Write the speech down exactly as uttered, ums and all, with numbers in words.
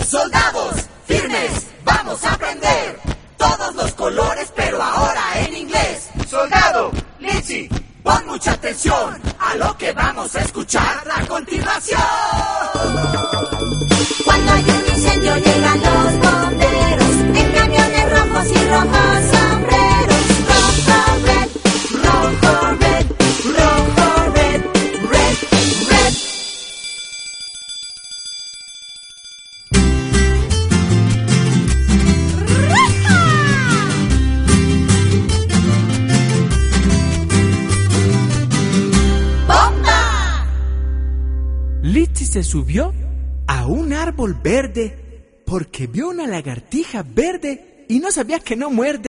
Soldados, firmes, vamos a aprender todos los colores, pero ahora en inglés. Soldado, Litzy, pon mucha atención a lo que vamos a escuchar a continuación. Cuando hay un incendio llegan los bomberos en camiones rojos y rojos sombreros. Rojo, red, rojo, red, rojo, red, red, red. ¡Bomba! Litzy se subió a un árbol verde porque vio una lagartija verde y no sabía que no muerde.